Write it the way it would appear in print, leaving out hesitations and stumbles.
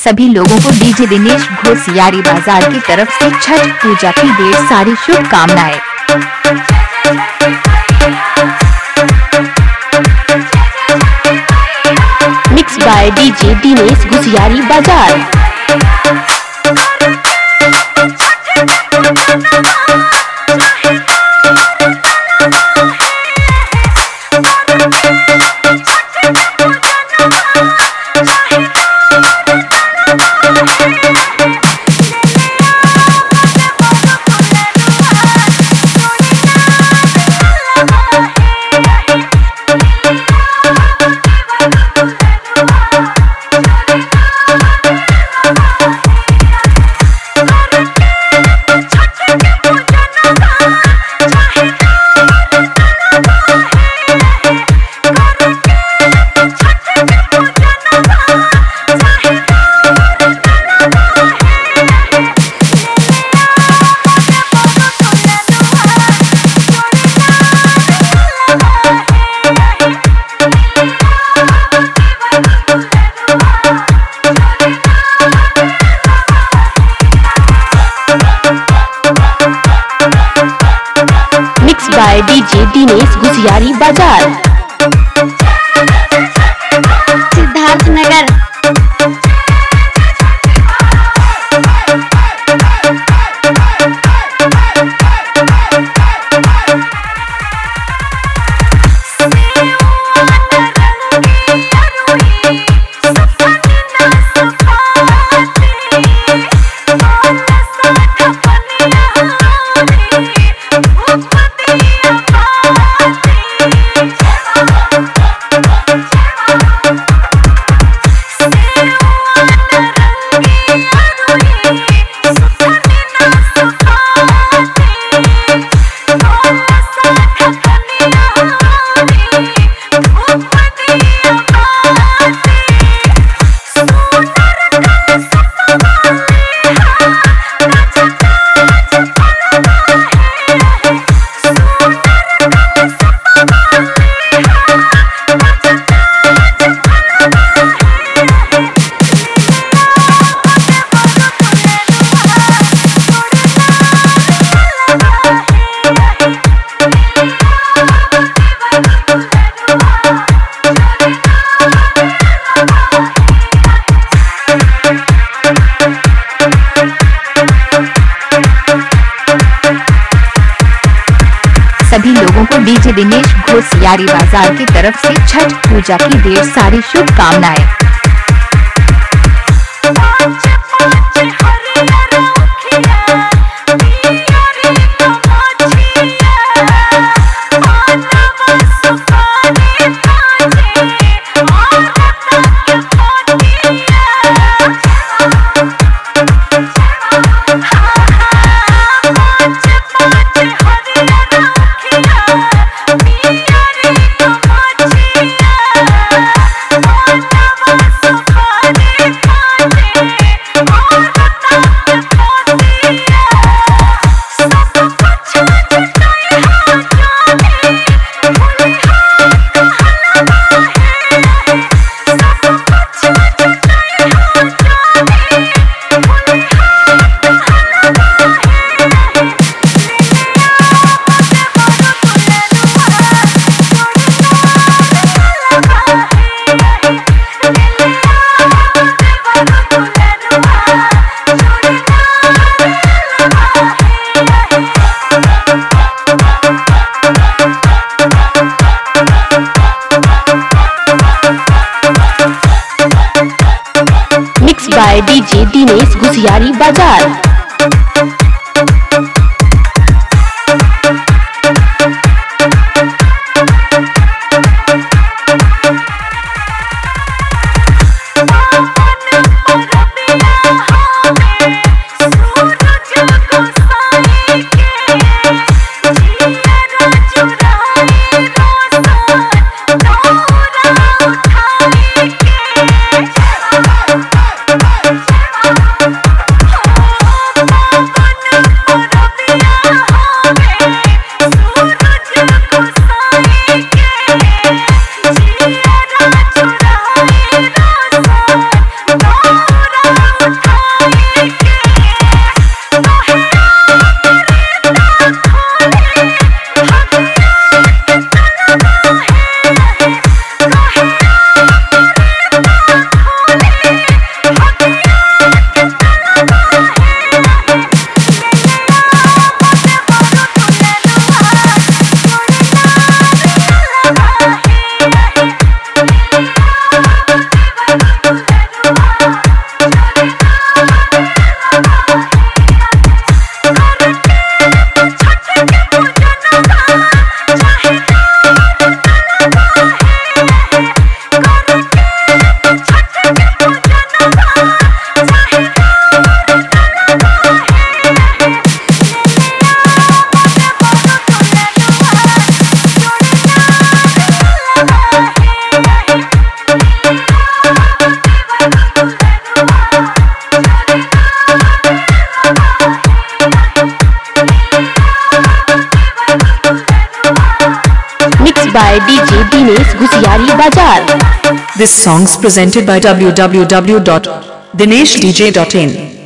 सभी लोगों को डीजे दिनेश घोसियारी बाजार की तरफ से छठ पूजा की ढेर सारी शुभकामनाएं। Mix by DJ Dinesh Ghosiyari Bazar. Mix by DJ Dinesh Ghosiyari Bazar. Siddharth नगर। सभी लोगों को डीजे दिनेश घोसियारी बाजार की तरफ से छठ पूजा की ढेर सारी शुभकामनाएं। Mix by DJ Dinesh Ghosiyari Bazar. Mixed by DJ Dinesh Ghusiari Bazaar. This song is presented by www.dinashdj.in.